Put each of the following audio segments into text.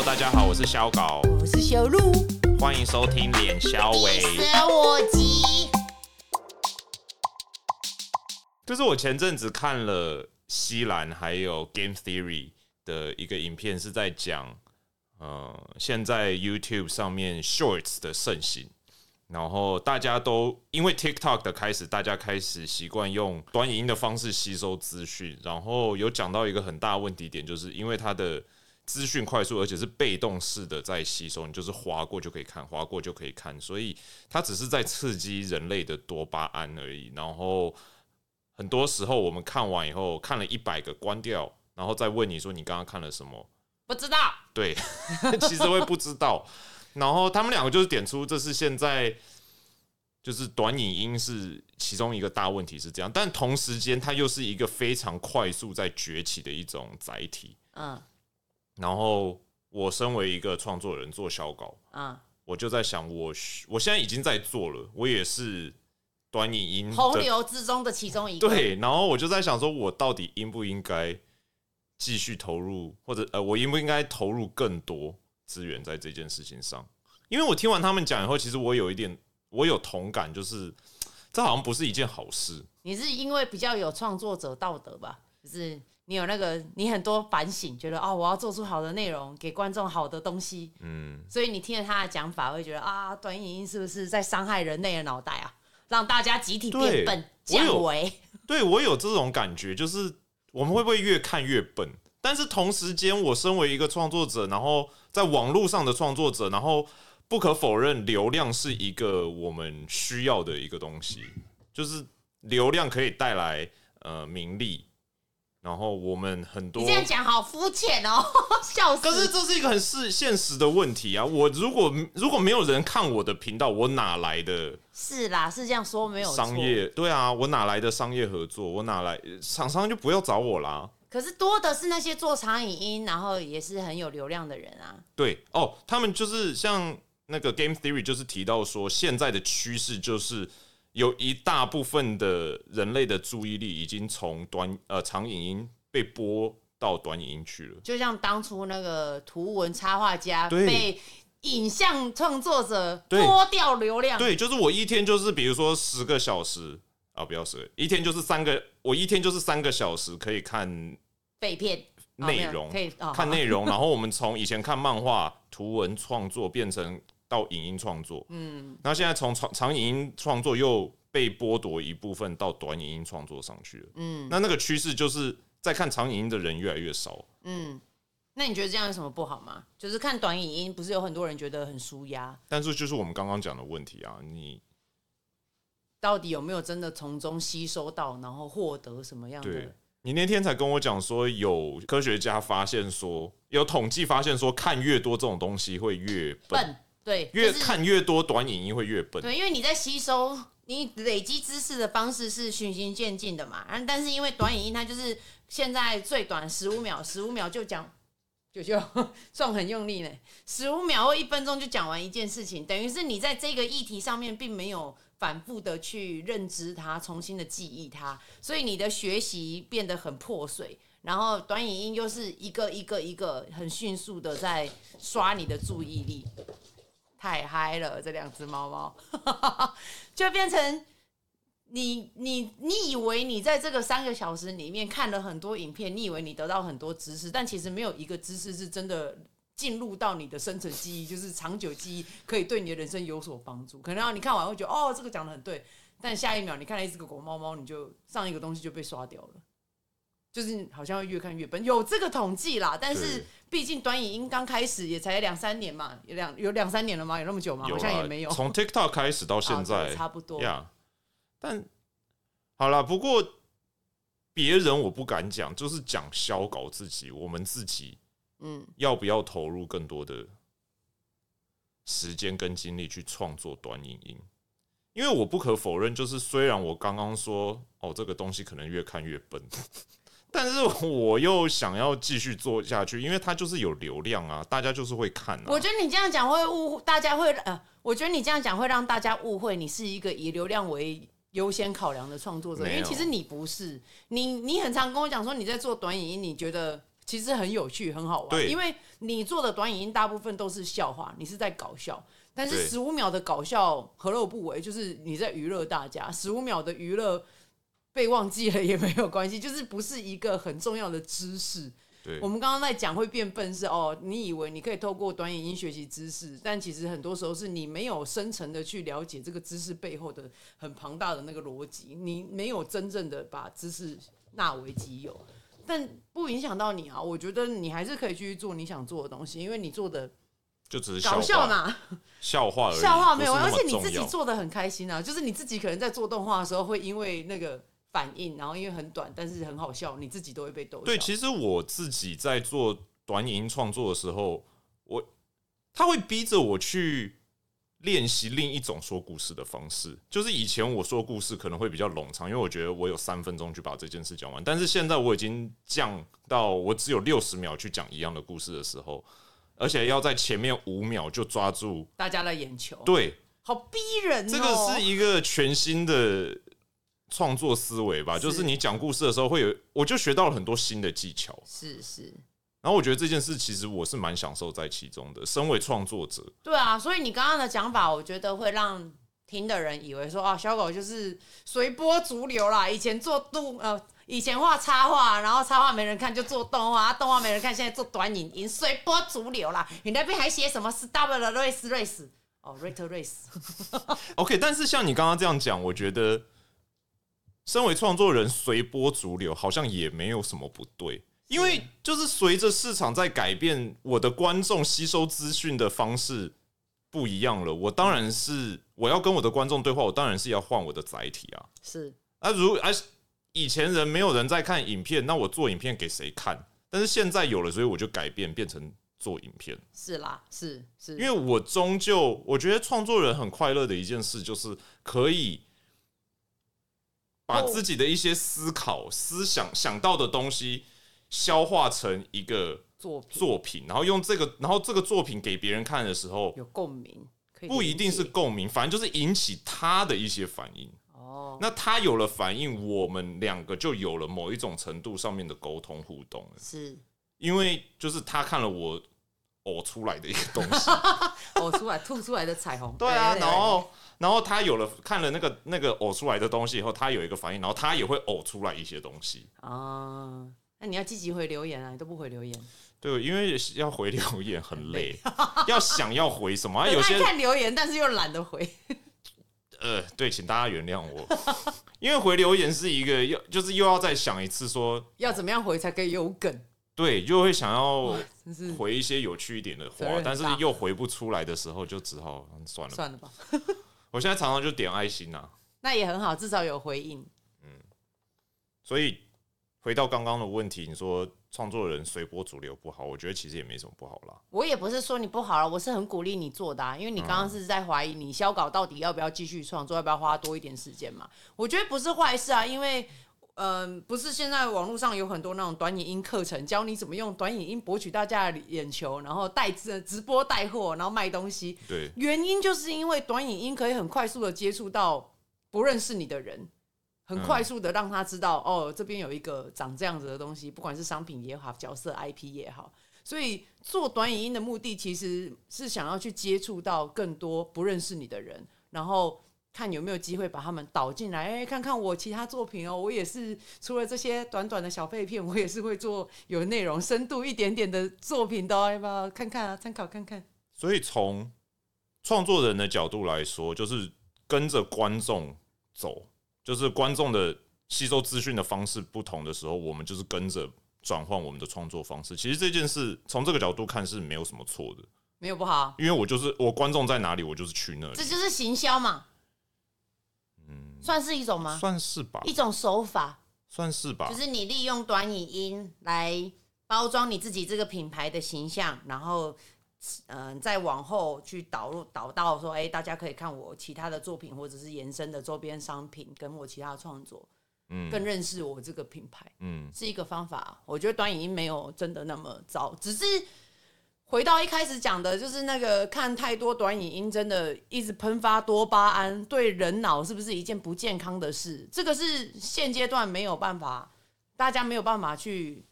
大家好，我是小搞， 我是小鹿， 欢迎收听脸小伟。 我集。 就是我前阵子看了西兰还有 Game Theory 的一个影片，是在讲现在 YouTube 上面 Shorts 的盛行。然后大家都因为 TikTok 的开始，大家开始习惯用短影音的方式吸收资讯。然后有讲到一个很大的问题点，就是因为它的资讯快速，而且是被动式的在吸收，你就是滑过就可以看，滑过就可以看，所以它只是在刺激人类的多巴胺而已。然后很多时候我们看完以后，看了100个关掉，然后再问你说你刚刚看了什么？ 不知道。 对，其实会不知道。然后他们两个就是点出，这是现在就是短影音是其中一个大问题是这样，但同时间它又是一个非常快速在崛起的一种载体。然后我身为一个创作人做小稿，我就在想我现在已经在做了，我也是短影音洪流之中的其中一个。 对，然后我就在想说，我到底应不应该继续投入，或者我应不应该投入更多资源在这件事情上？因为我听完他们讲以后，其实我有同感，就是这好像不是一件好事。 你是因为比较有创作者道德吧？就是你有你很多反省，觉得我要做出好的内容，给观众好的东西。所以你听了他的讲法，会觉得短影音是不是在伤害人类的脑袋啊？让大家集体变笨、降维。 对，我有这种感觉，就是我们会不会越看越笨？但是同时间，我身为一个创作者，然后在网络上的创作者，然后不可否认，流量是一个我们需要的一个东西，就是流量可以带来名利，然后我们很多你这样讲好肤浅哦，笑死！ 可是这是一个很现实的问题啊！我如果没有人看我的频道，我哪来的？ 是啦，是这样说没有错。 商业对啊，我哪来的商业合作？我哪来厂商就不要找我啦。 可是多的是那些做长影音，然后也是很有流量的人啊。 对哦，他们就是像那个 Game Theory 就是提到说，现在的趋势就是有一大部分的人类的注意力已经从长影音被拨到短影音去了。就像当初那个图文插画家被影像创作者剥掉流量。 对，就是我一天就是比如说10个小时。不要10个，一天就是我一天就是3个小时可以看废片内容， 可以看内容。然后我们从以前看漫画、图文创作变成到影音创作，然后现在从长影音创作又被剥夺一部分到短影音创作上去了。那个趋势就是在看长影音的人越来越少。 那你觉得这样有什么不好吗？就是看短影音，不是有很多人觉得很舒压？ 但是就是我们刚刚讲的问题啊，你到底有没有真的从中吸收到，然后获得什么样的？ 对，你那天才跟我讲说，有科学家发现说，有统计发现说，看越多这种东西会越笨。 对， 看越多短影音会越笨。 对，因为你在吸收，你累积知识的方式是循序渐进的嘛。但是因为短影音它就是现在最短15秒就讲。就算很用力呢，15秒或1分钟就讲完一件事情，等于是你在这个议题上面并没有反复的去认知它，重新的记忆它，所以你的学习变得很破碎。然后短影音又是一个很迅速的在刷你的注意力，太嗨了，这2只猫猫就变成。你以为你在这个3个小时里面看了很多影片，你以为你得到很多知识，但其实没有一个知识是真的进入到你的深层记忆，就是长久记忆，可以对你的人生有所帮助。可能你看完会觉得这个讲得很对，但下一秒你看了一只狗猫猫，你就上一个东西就被刷掉了，就是好像会越看越笨，有这个统计啦。但是毕竟短影音刚开始也才2-3年嘛，有2-3年了吗？有那么久吗？好像也没有。 从 TikTok 开始到现在， 差不多。 但好啦，不过别人我不敢讲，就是讲小搞自己，我们自己，要不要投入更多的时间跟精力去创作短影音？因为我不可否认，就是虽然我刚刚说这个东西可能越看越笨，但是我又想要继续做下去，因为它就是有流量啊，大家就是会看啊。 我觉得你这样讲会大家会我觉得你这样讲会让大家误会你是一个以流量为优先考量的创作者，因为其实你不是，你很常跟我讲说你在做短影音，你觉得其实很有趣很好玩，因为你做的短影音大部分都是笑话，你是在搞笑，但是对 15秒的搞笑何乐不为？就是你在娱乐大家，15秒的娱乐被忘记了也没有关系，就是不是一个很重要的知识。 对， 我们刚刚在讲会变笨是你以为你可以透过短影音学习知识，但其实很多时候是你没有深层的去了解这个知识背后的很庞大的那个逻辑，你没有真正的把知识纳为己有，但不影响到你啊。我觉得你还是可以继续做你想做的东西，因为你做的就只是搞笑嘛， 笑话而已， 笑话没有， 不是那而且你自己么重要做的很开心啊，就是你自己可能在做动画的时候会因为那个反应，然后因为很短，但是很好笑，你自己都会被逗笑。 对，其实我自己在做短影音创作的时候，他会逼着我去练习另一种说故事的方式。就是以前我说故事可能会比较冗长，因为我觉得我有3分钟去把这件事讲完，但是现在我已经降到我只有60秒去讲一样的故事的时候，而且要在前面5秒就抓住大家的眼球， 对， 好逼人哦。 这个是一个全新的创作思维吧，就是你讲故事的时候会有，我就学到了很多新的技巧。 是。 然后我觉得这件事其实我是蛮享受在其中的，身为创作者。 对啊，所以你刚刚的讲法，我觉得会让听的人以为说小狗就是随波逐流啦。以前画插画，然后插画没人看就做动画，动画没人看，现在做短影音，随波逐流啦。你那边还写什么 Stop the race Rat Race。OK， 但是像你刚刚这样讲，我觉得身为创作人随波逐流好像也没有什么不对。因为就是随着市场在改变，我的观众吸收资讯的方式不一样了。我当然是我要跟我的观众对话，我当然是要换我的载体啊。 是以前人没有人在看影片，那我做影片给谁看？但是现在有了，所以我就改变变成做影片。 是啦，是， 因为我觉得创作人很快乐的一件事就是可以把自己的一些思考、思想想到的东西。消化成一个作品，然后这个作品给别人看的时候有共鸣， 不一定是共鸣，反正就是引起他的一些反应。那他有了反应，我们2个就有了某一种程度上面的沟通互动了。 是， 因为就是他看了我呕出来的一个东西， 呕出来吐出来的彩虹。 对啊，然后他看了那个呕出来的东西以后，他有一个反应，然后他也会呕出来一些东西啊。那你要积极回留言啊，你都不回留言。 对，因为要回留言很累，要回什么？有些爱看留言，但是又懒得回。 对，请大家原谅我，因为回留言是一个就是又要再想一次说要怎么样回才可以有梗。 对，就会想要回一些有趣一点的话，但是又回不出来的时候，就只好算了吧。我现在常常就点爱心啊， 那也很好，至少有回应。 所以。回到刚刚的问题，你说创作人随波逐流不好，我觉得其实也没什么不好啦。 我也不是说你不好了，我是很鼓励你做的因为你刚刚是在怀疑你销稿到底要不要继续创作，要不要花多一点时间嘛？我觉得不是坏事啊，因为不是现在网络上有很多那种短影音课程，教你怎么用短影音博取大家的眼球，然后直播带货，然后卖东西。 对， 原因就是因为短影音可以很快速的接触到不认识你的人。很快速的让他知道，这边有一个长这样子的东西，不管是商品也好，角色 IP 也好，所以做短影音的目的其实是想要去接触到更多不认识你的人，然后看有没有机会把他们导进来，看看我其他作品我也是除了这些短短的小废片，我也是会做有内容、深度一点点的作品的要不要看看啊？参考看看。 所以从创作人的角度来说，就是跟着观众走。就是观众的吸收资讯的方式不同的时候，我们就是跟着转换我们的创作方式。其实这件事从这个角度看是没有什么错的， 没有不好， 因为我观众在哪里，我就是去那里。 这就是行销嘛，算是一种吗？ 算是吧， 一种手法，算是吧。 就是你利用短影音来包装你自己这个品牌的形象，然后。再往后去导到说，大家可以看我其他的作品，或者是延伸的周边商品，跟我其他的创作，更认识我这个品牌，是一个方法。我觉得短影音没有真的那么糟，只是回到一开始讲的，就是那个看太多短影音，真的一直喷发多巴胺，对人脑是不是一件不健康的事？这个是现阶段没有办法，大家没有办法去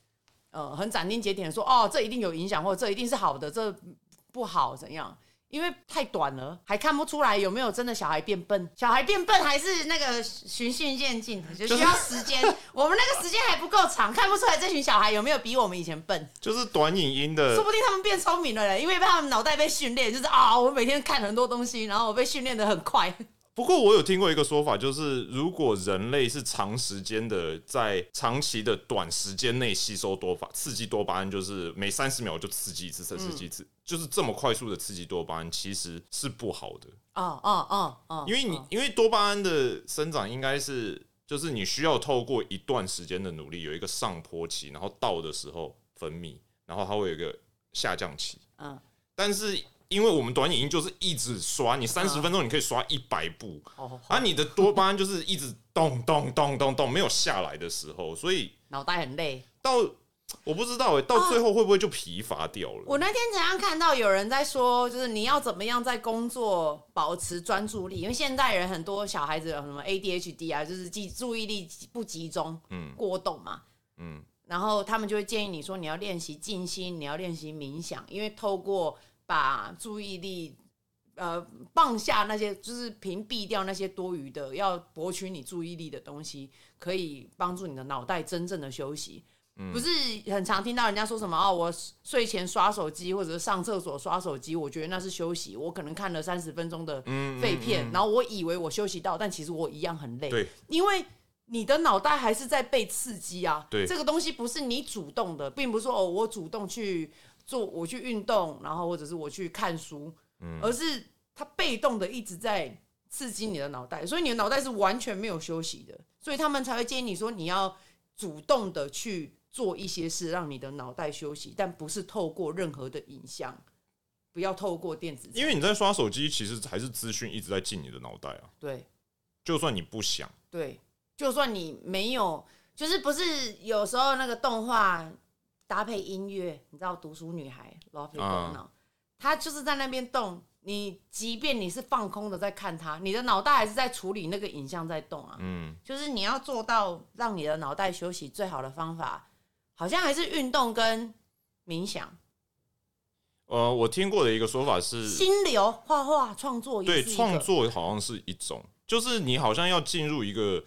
很斩钉截铁的说，哦，这一定有影响，或者这一定是好的，这不好怎样？因为太短了，还看不出来有没有真的小孩变笨。小孩变笨还是那个循序渐进的，就需要时间。我们那个时间还不够长，看不出来这群小孩有没有比我们以前笨。 就是短影音的， 说不定他们变聪明了嘞，因为他们脑袋被训练，就是啊，我每天看很多东西，然后我被训练得很快。 不过我有听过一个说法，就是如果人类是长时间的在长期的短时间内吸收刺激多巴胺，就是每30秒就刺激一次，再刺激一次，就是这么快速的刺激多巴胺，其实是不好的。因为多巴胺的生长应该是，就是你需要透过一段时间的努力，有一个上坡期，然后到的时候分泌，然后它会有一个下降期。但是因为我们短影音就是一直刷，你30分钟你可以刷100部，而你的多巴胺就是一直动动动动动，没有下来的时候，所以脑袋很累。 我不知道到最后会不会就疲乏掉了？ 我那天怎样看到有人在说，就是你要怎么样在工作保持专注力，因为现代人很多小孩子有什么 ADHD 啊，就是注意力不集中，过动嘛，然后他们就会建议你说你要练习静心，你要练习冥想，因为透过把注意力放下那些，就是屏蔽掉那些多余的要博取你注意力的东西，可以帮助你的脑袋真正的休息。不是很常听到人家说什么我睡前刷手机或者是上厕所刷手机，我觉得那是休息。我可能看了30分钟的废片，然后我以为我休息到，但其实我一样很累。 对， 因为你的脑袋还是在被刺激啊。 对， 这个东西不是你主动的，并不是说我主动去做，我去运动，然后或者是我去看书，而是它被动的一直在刺激你的脑袋，所以你的脑袋是完全没有休息的。所以他们才会建议你说你要主动的去做一些事，让你的脑袋休息，但不是透过任何的影像，不要透过电子。 因为你在刷手机，其实还是资讯一直在进你的脑袋啊。 对， 就算你不想， 对，就算你没有，就是不是有时候那个动画搭配音乐，你知道读书女孩 Love It Go Now，她就是在那边动。你即便你是放空的在看它，你的脑袋还是在处理那个影像在动啊。就是你要做到让你的脑袋休息，最好的方法好像还是运动跟冥想。 我听过的一个说法是， 心流、画画、创作也是一个。 对，创作好像是一种，就是你好像要进入一个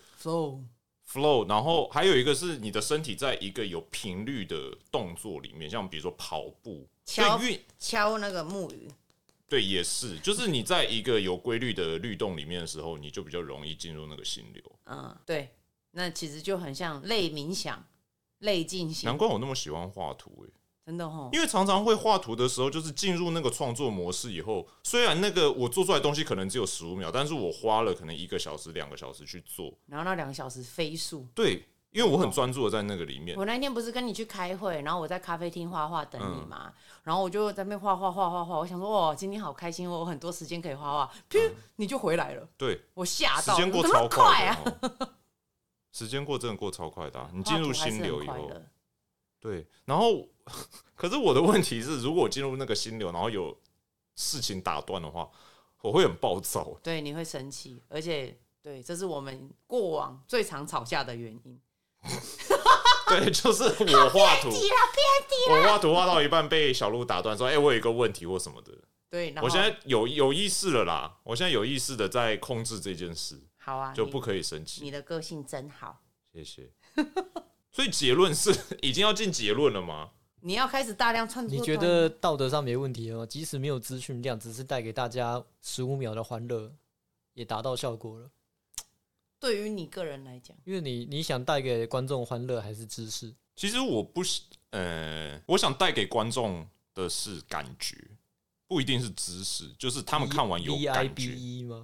flow， 然后还有一个是你的身体在一个有频率的动作里面，像比如说跑步、 敲那个木鱼。 对，也是，就是你在一个有规律的律动里面的时候，你就比较容易进入那个心流。 对，那其实就很像类冥想、类静心。 难怪我那么喜欢画图真的哦。 因为常常会画图的时候，就是进入那个创作模式以后，虽然那个我做出来的东西可能只有15秒，但是我花了可能1个小时、2个小时去做， 然后那2个小时飞速。 对。因为我很专注的在那个里面。 我那天不是跟你去开会，然后我在咖啡厅画画等你嘛，然后我就在那边画，我想说今天好开心，我有很多时间可以画画，你就回来了。 对， 我吓到， 时间过超快啊！ 时间真的过超快的你进入心流以后，对，然后可是我的问题是，如果我进入那个心流，然后有事情打断的话，我会很暴躁。 对，你会生气，而且对，这是我们过往最常吵架的原因。 对，就是我画图，我画图画到一半被小鹿打断，说：“我有一个问题或什么的。” 对， 我现在有意识了啦，我现在有意识的在控制这件事。 好啊， 就不可以生气。 你的个性真好， 谢谢。所以结论是，已经要进结论了吗？ 你要开始大量创作。 你觉得道德上没问题吗？即使没有资讯量，只是带给大家15秒的欢乐，也达到效果了。 对于你个人来讲， 因为你想带给观众欢乐还是知识？ 其实我想带给观众的是感觉，不一定是知识，就是他们看完有感觉。 VIBE 吗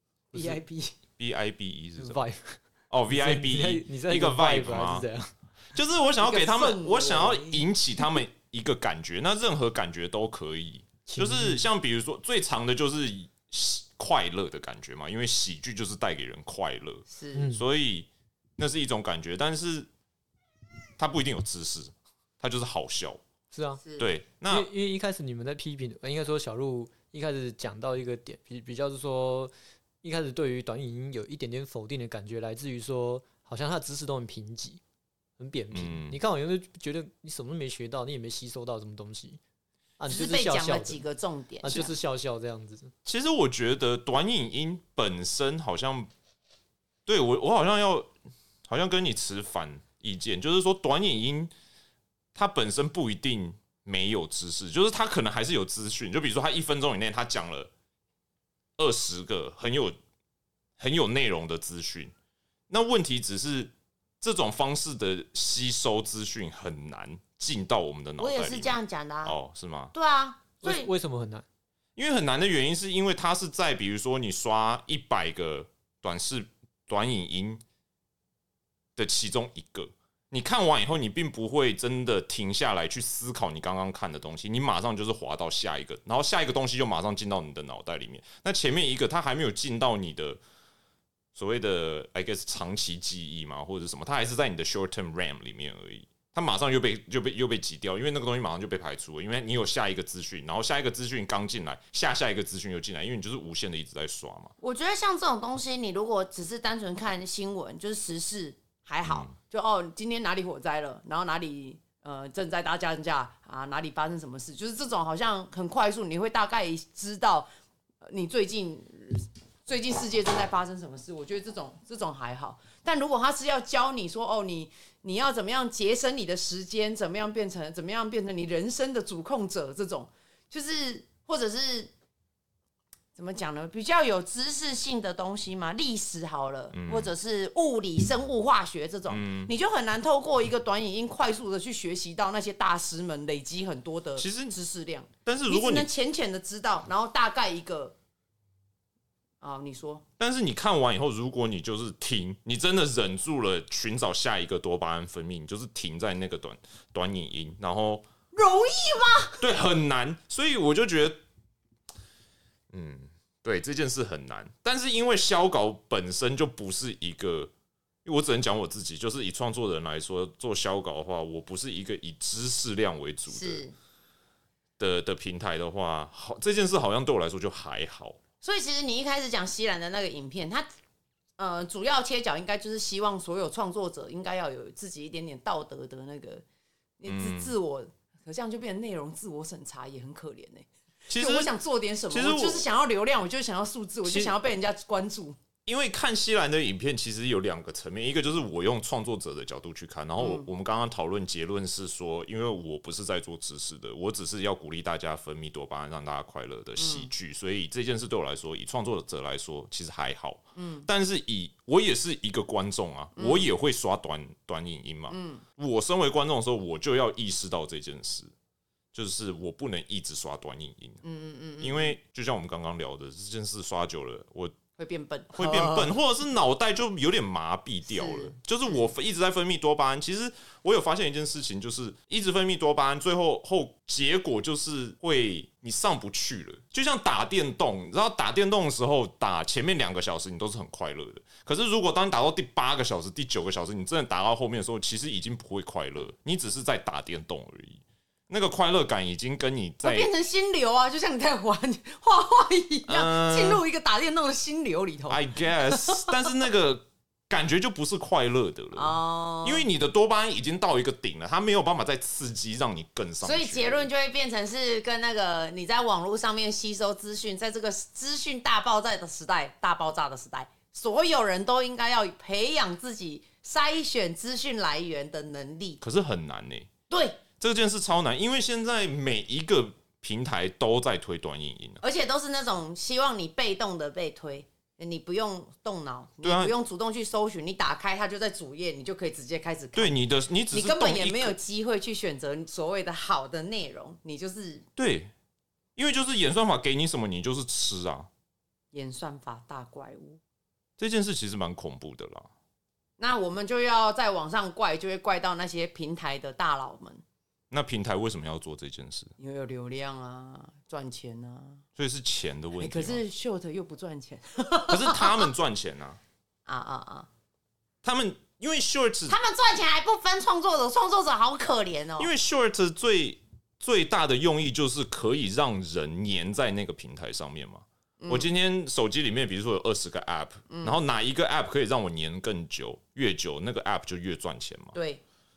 ？VIBE 是什么？ Vibe 哦 ，VIBE 你在一个 vibe 吗？ 就是我想要给他们，我想要引起他们一个感觉，那任何感觉都可以，就是像比如说最长的就是快乐的感觉嘛，因为喜剧就是带给人快乐，所以那是一种感觉，但是它不一定有知识，它就是好笑。 是啊， 对，那因为一开始你们在批评，应该说小鹿一开始讲到一个点，比较是说一开始对于短影音有一点点否定的感觉，来自于说好像他的知识都很贫瘠。 很扁平。你看完以后就觉得你什么都没学到，你也没吸收到什么东西啊，你只就是笑笑的被讲了几个重点啊，就是笑笑这样子。 其实我觉得短影音本身好像，对我好像跟你持反意见，就是说短影音它本身不一定没有知识，就是它可能还是有资讯。就比如说，它1分钟以内他讲了20个很有内容的资讯，那问题只是这种方式的吸收资讯很难进到我们的脑袋里面。 我也是这样讲的啊。 哦，是吗？ 对啊，所以为什么很难？ 因为很难的原因是因为它是在比如说你刷100个短影音的其中一个，你看完以后，你并不会真的停下来去思考你刚刚看的东西，你马上就是滑到下一个，然后下一个东西就马上进到你的脑袋里面。那前面一个它还没有进到你的所谓的 I guess 长期记忆嘛，或者什么，它还是在你的 short term RAM 里面而已。它马上又被挤掉，因为那个东西马上就被排除了，因为你有下一个资讯，然后下一个资讯刚进来，下一个资讯又进来，因为你就是无限的一直在刷嘛。 我觉得像这种东西，你如果只是单纯看新闻，就是时事还好，就今天哪里火灾了，然后哪里正在大降价啊，哪里发生什么事，就是这种好像很快速，你会大概知道你最近世界正在发生什么事。我觉得这种还好，但如果他是要教你说你要怎么样节省你的时间，怎么样变成你人生的主控者，这种就是或者是怎么讲呢？比较有知识性的东西嘛，历史好了，或者是物理、生物、化学这种，你就很难透过一个短影音快速的去学习到那些大师们累积很多的知识量。 但是如果你只能浅浅的知道，然后大概一个。你说。 但是你看完以后，如果你就是停，你真的忍住了寻找下一个多巴胺分泌，你就是停在那个短影音，然后容易吗？ 对，很难。所以我就觉得，对这件事很难。但是因为销稿本身就不是一个，因为我只能讲我自己，就是以创作人来说，做销稿的话，我不是一个以知识量为主的平台的话，好，这件事好像对我来说就还好。 所以其实你一开始讲西兰的那个影片，它主要切角应该就是希望所有创作者应该要有自己一点点道德的那个自我，可这样就变成内容自我审查，也很可怜欸。 其实我想做点什么，我就是想要流量，我就想要数字，我就想要被人家关注。 因为看西兰的影片，其实有2个层面，一个就是我用创作者的角度去看，然后我们刚刚讨论结论是说，因为我不是在做知识的，我只是要鼓励大家分泌多巴胺，让大家快乐的喜剧，所以这件事对我来说，以创作者来说，其实还好。但是我也是一个观众啊，我也会刷短影音嘛。我身为观众的时候，我就要意识到这件事。就是我不能一直刷短影音，因为就像我们刚刚聊的，这件事刷久了，我会变笨， 或者是脑袋就有点麻痹掉了。就是我一直在分泌多巴胺，其实我有发现一件事情，就是一直分泌多巴胺，最后结果就是你上不去了。就像打电动，然后打电动的时候，打前面2个小时你都是很快乐的，可是如果当你打到第8个小时、第9个小时，你真的打到后面的时候，其实已经不会快乐，你只是在打电动而已。那个快乐感已经跟你在变成心流啊，就像你在玩画画一样，进入一个打电动的心流里头。 I guess， 但是那个感觉就不是快乐的了，因为你的多巴胺已经到一个顶了，它没有办法再刺激让你更上去。 所以结论就会变成是跟那个你在网络上面吸收资讯，在这个资讯大爆炸的时代，所有人都应该要培养自己筛选资讯来源的能力。 可是很难欸。 对。 这件事超难，因为现在每一个平台都在推短影音， 而且都是那种希望你被动的被推，你不用动脑，你不用主动去搜寻，你打开它就在主页，你就可以直接开始看。 对你只是你根本也没有机会去选择所谓的好的内容，你就是对，因为就是演算法给你什么，你就是吃啊。 演算法大怪物， 这件事其实蛮恐怖的啦。 那我们就要在网上怪，就会怪到那些平台的大佬们。 那平台为什么要做这件事？ 因为有流量啊，赚钱啊， 所以是钱的问题。 可是 Short 又不赚钱， 可是他们赚钱啊！他们因为 Short 他们赚钱还不分创作者，创作者好可怜哦。 因为 Short 最大的用意就是可以让人黏在那个平台上面嘛。我今天手机里面，比如说有20个 App，然后哪一个 App 可以让我黏更久，越久那个 App 就越赚钱嘛。 对。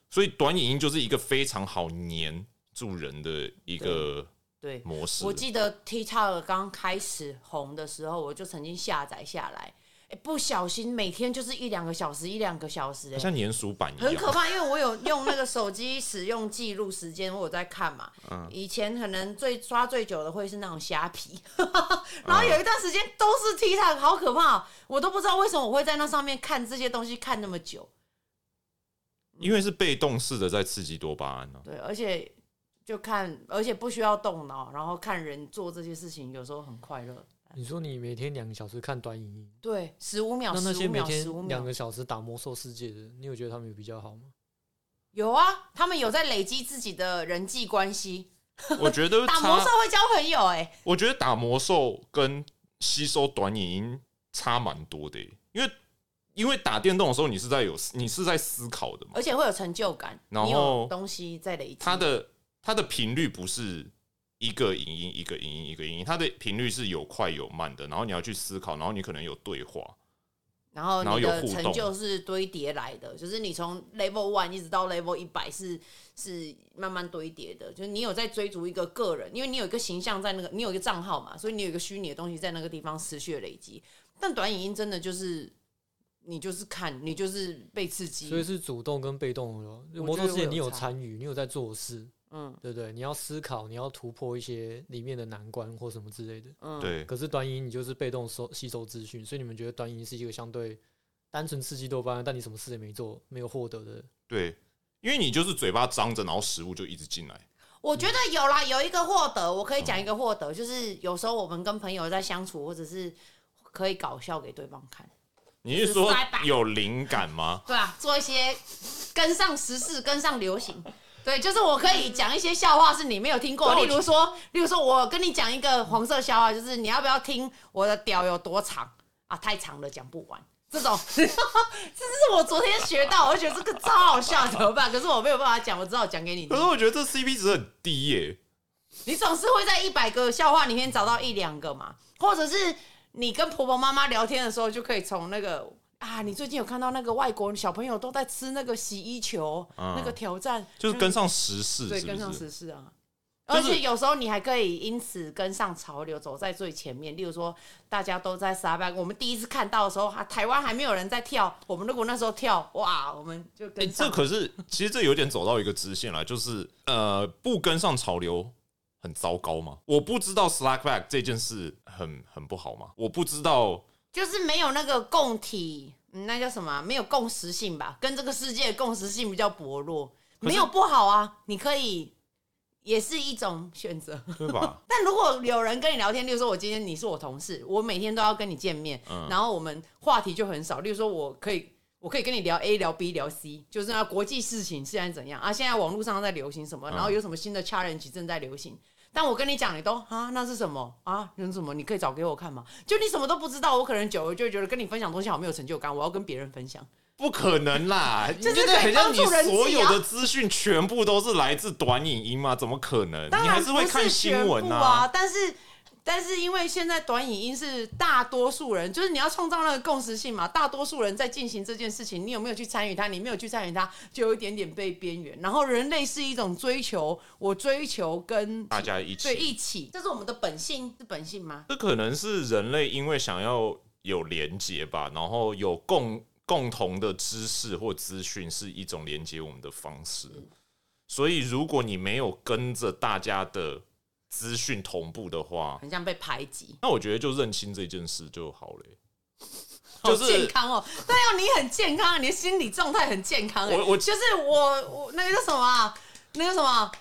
所以短影音就是一个非常好黏住人的一个对模式。 我记得 TikTok 刚开始红的时候，我就曾经下载下来，不小心每天就是1、2个小时，1、2个小时， 像粘鼠板一样， 很可怕。因为我有用那个手机使用记录时间，我有在看嘛。以前可能刷最久的会是那种虾皮，然后有一段时间都是 TikTok， 好可怕我都不知道为什么我会在那上面看这些东西看那么久。 因为是被动式的在刺激多巴胺对，而且就看，而且不需要动脑，然后看人做这些事情，有时候很快乐。 你说你每天2个小时看短影音， 对，15秒， 那些每天 15 2 秒个小时打魔兽世界的，你有觉得他们有比较好吗？ 有啊，他们有在累积自己的人际关系。 我觉得打魔兽会交朋友我觉得打魔兽跟吸收短影音差蛮多的因为打电动的时候你是在思考的嘛， 而且会有成就感， 然后你有东西在累积。 它的频率不是一个影音一个影音一个影音，它的频率是有快有慢的，然后你要去思考，然后你可能有对话， 然后你的成就是堆叠来的，就是你从 level 1一直到 level 100是慢慢堆叠的，就是你有在追逐一个个人，因为你有一个形象在那个，你有一个账号嘛，所以你有一个虚拟的东西在那个地方持续的累积。但短影音真的就是你就是看，你就是被刺激， 所以是主动跟被动的。魔兽世界你有参与，你有在做事，对不对？你要思考，你要突破一些里面的难关或什么之类的， 对。 可是短影音你就是被动吸收资讯，所以你们觉得短影音是一个相对单纯刺激多巴胺，但你什么事也没做，没有获得的。 对，因为你就是嘴巴张着，然后食物就一直进来。 我觉得有啦，有一个获得，我可以讲一个获得，就是有时候我们跟朋友在相处，或者是可以搞笑给对方看。 你是说有灵感吗？ 对啊，做一些跟上时事、跟上流行。对，就是我可以讲一些笑话是你没有听过，例如说我跟你讲一个黄色笑话，就是你要不要听我的屌有多长啊？太长了讲不完。这种，这是我昨天学到，我就觉得这个超好笑，怎么办？可是我没有办法讲，我只好讲给你听。 可是我觉得这 CP 值很低耶。 你总是会在100个笑话里面找到1、2个嘛，或者是你跟婆婆妈妈聊天的时候，就可以从那个你最近有看到那个外国小朋友都在吃那个洗衣球，那个挑战， 就是跟上时事， 对，跟上时事啊。而且有时候你还可以因此跟上潮流，走在最前面。例如说，大家都在沙巴，我们第一次看到的时候，台湾还没有人在跳，我们如果那时候跳，哇，我们就跟上。 这可是其实这有点走到一个支线了，就是不跟上潮流很糟糕吗？我不知道 Slack back 这件事很不好吗？我不知道， 就是没有那个共体，那叫什么？没有共识性吧？跟这个世界的共识性比较薄弱，没有不好啊，你可以。也是一种选择， 对吧？ 但如果有人跟你聊天，例如说我今天你是我同事，我每天都要跟你见面，然后我们话题就很少。例如说我可以跟你聊 A 聊 B 聊 C， 就是那国际事情现在怎样啊？现在网络上在流行什么？然后有什么新的 challenge 正在流行？但我跟你讲，你都那是什么啊？那是什么？你可以找给我看吗？就你什么都不知道，我可能久了就会觉得跟你分享东西好没有成就感，我要跟别人分享。 不可能啦！ 就是很像你所有的资讯全部都是来自短影音吗？怎么可能？你还是会看新闻啊。但是因为现在短影音是大多数人，就是你要创造那个共识性嘛。大多数人在进行这件事情，你有没有去参与它？你没有去参与它，就有一点点被边缘。然后人类是一种追求，我追求跟大家一起， 对一起，这是我们的本性，是本性吗？ 这可能是人类因为想要有连结吧，然后有共同的知识或资讯是一种连接我们的方式，所以如果你没有跟着大家的资讯同步的话， 很像被排挤。 那我觉得就认清这件事就好了。 就是健康哦，对哦，你很健康，你的心理状态很健康。我就是我那个叫什么啊？那个什么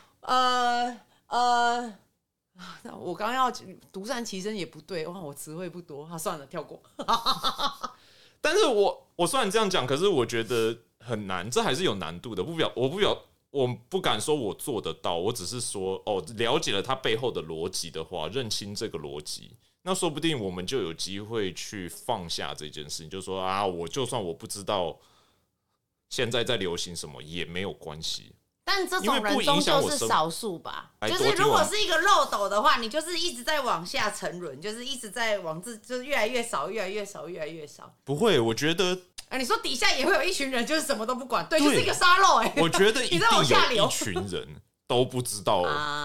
我刚刚要独善其身也不对，哇，我词汇不多，算了，跳过。 但是我虽然这样讲，可是我觉得很难，这还是有难度的。我不敢说我做得到，我只是说了解了它背后的逻辑的话，认清这个逻辑，那说不定我们就有机会去放下这件事情，就说我就算我不知道现在在流行什么也没有关系。 但这种人终究是少数吧，就是如果是一个漏斗的话，你就是一直在往下沉沦，就是一直在就是越来越少，越来越少，越来越少。 不会，我觉得你说底下也会有一群人，就是什么都不管，对，就是一个沙漏我觉得一定有一群人都不知道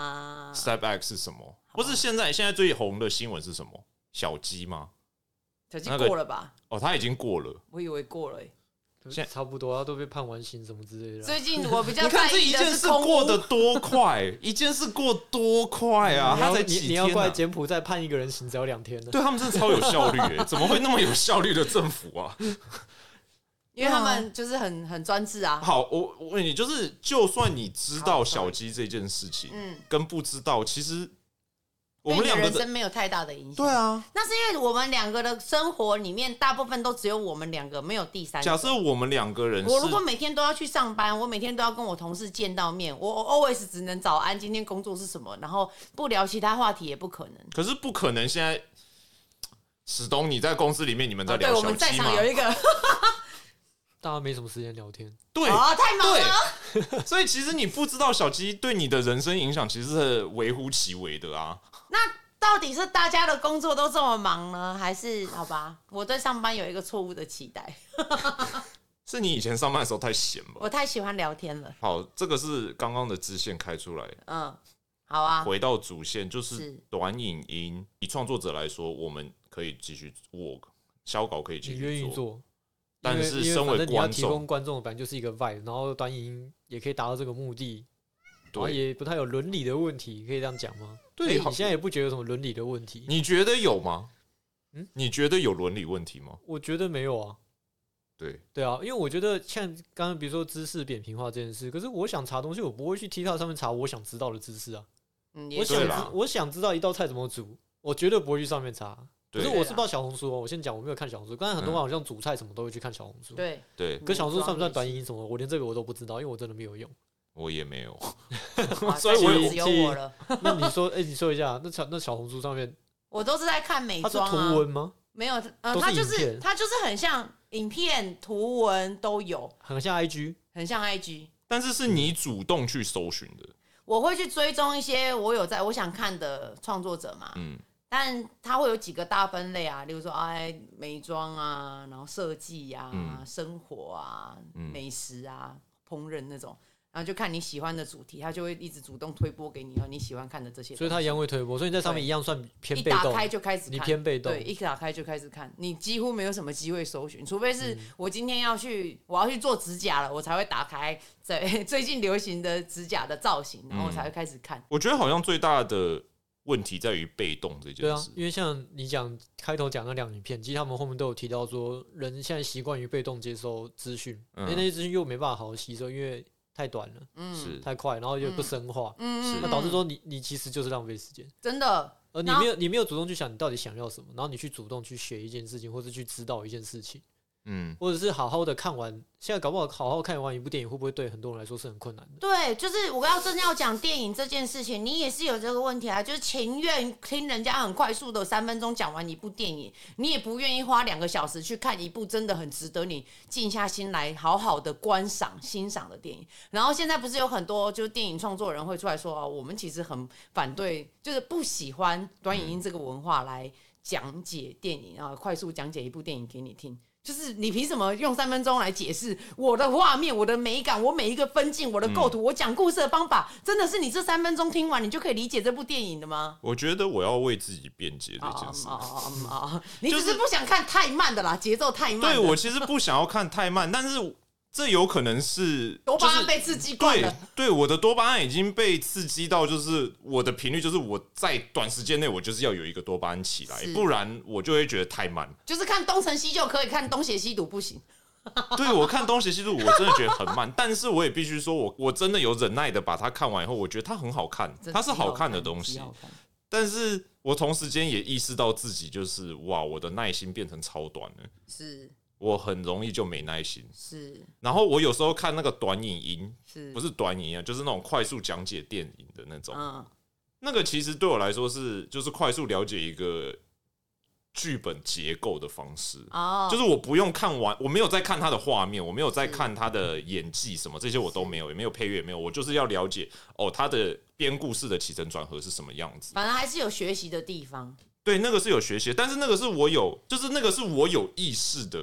Step X 是什么。不是现在最红的新闻是什么？小鸡吗？ 小鸡过了吧？ 他已经过了。 我以为过了现在差不多，他都被判完刑什么之类的。 最近我比较你看这一件事过得多快，一件事过多快啊！他才几天， 你要怪柬埔寨判一个人刑只要2天呢？ 对他们真的超有效率怎么会那么有效率的政府啊？ 因为他们就是很专制啊。 好，我问你，就算你知道小鸡这件事情，跟不知道，其实我们两个人生没有太大的影响。 对啊， 那是因为我们两个的生活里面，大部分都只有我们两个，没有第三者。 假设我们2个人， 我如果每天都要去上班，我每天都要跟我同事见到面，我 always 只能早安，今天工作是什么，然后不聊其他话题也不可能。 可是不可能，现在史东你在公司里面，你们在聊小鸡吗？ 对，我们在场有一个。 大家没什么时间聊天， 对太忙了。 所以其实你不知道小鸡对你的人生影响，其实是微乎其微的啊。 那到底是大家的工作都这么忙呢，还是好吧？我对上班有一个错误的期待。 是你以前上班的时候太闲吧？ 我太喜欢聊天了。 好，这个是刚刚的支线开出来。 好啊。 回到主线，就是短影音。以创作者来说，我们可以继续 work， 销稿可以继续做。 你愿意做？ 但是身为你要提供观众，本来就是一个 vibe， 然后短影音也可以达到这个目的，然后也不太有伦理的问题，可以这样讲吗？对，你现在也不觉得有什么伦理的问题？ 你觉得有吗？你觉得有伦理问题吗？ 我觉得没有啊。对啊，因为我觉得像刚刚比如说知识扁平化这件事，可是我想查东西，我不会去 TikTok 上面查我想知道的知识啊。我想知道一道菜怎么煮，我绝对不会去上面查。可是我是不知道小红书我先讲我没有看小红书，刚才很多人好像煮菜什么都会去看小红书。 对， 可小红书算不算短影音什么？我连这个我都不知道，因为我真的没有用。 我也没有， 所以只有我了。 那你说一下，那小红书上面， 我都是在看美妆它是图文吗？ 没有，它就是很像影片、图文都有， 很像 IG， 很像 IG。 但是是你主动去搜寻的。 我会去追踪一些我想看的创作者嘛。但它会有几个大分类啊，例如说美妆啊，然后设计啊，生活啊，美食啊，烹饪那种，然后就看你喜欢的主题，它就会一直主动推播给你，你喜欢看的这些。 所以它一样会推播，所以你在上面一样算偏被动。 一打开就开始看， 你偏被动。 对，一打开就开始看，你几乎没有什么机会搜寻，除非是我今天我要去做指甲了，我才会打开最近流行的指甲的造型，然后我才会开始看。 我觉得好像最大的问题在于被动这件事。 对啊，因为像你开头讲那2影片，其实他们后面都有提到说，人现在习惯于被动接收资讯，因为那些资讯又没办法好好吸收，因为太短了， 是太快，然后又不深化，那导致说你其实就是浪费时间， 真的。 而你没有主动去想你到底想要什么，然后你去主动去学一件事情，或是去知道一件事情。或者是好好的看完，现在搞不好好好看完一部电影，会不会对很多人来说是很困难的？ 对，就是我真的要讲电影这件事情，你也是有这个问题啊，就是情愿听人家很快速的3分钟讲完一部电影，你也不愿意花2个小时去看一部真的很值得你静下心来好好的观赏欣赏的电影。然后现在不是有很多就是电影创作人会出来说我们其实很反对，就是不喜欢短影音这个文化来讲解电影啊，快速讲解一部电影给你听。就是你凭什么用3分钟来解释我的画面、我的美感、我每一个分镜、我的构图、我讲故事的方法？真的是你这3分钟听完，你就可以理解这部电影的吗？ 我觉得我要为自己辩解这件事。 你只是不想看太慢的啦，节奏太慢。 对，我其实不想要看太慢，但是这有可能是多巴胺被刺激惯了。 对，我的多巴胺已经被刺激到，就是我的频率，就是我在短时间内我就是要有一个多巴胺起来，不然我就会觉得太慢。 就是看东成西就可以，看东邪西毒不行。 对，我看东邪西毒我真的觉得很慢，但是我也必须说我真的有忍耐的把它看完以后，我觉得它很好看，它是好看的东西。但是我同时间也意识到自己就是我的耐心变成超短了。 是。 我很容易就没耐心， 是。 然后我有时候看那个短影音，不是短影音啊，就是那种快速讲解电影的那种，那个其实对我来说就是快速了解一个剧本结构的方式。就是我不用看完，我没有在看他的画面，我没有在看他的演技什么，这些我都没有，也没有配乐，也没有，我就是要了解他的编故事的起承转合是什么样子。 反正还是有学习的地方。 对，那个是有学习，但是那个是我有，就是那个是我有意识的。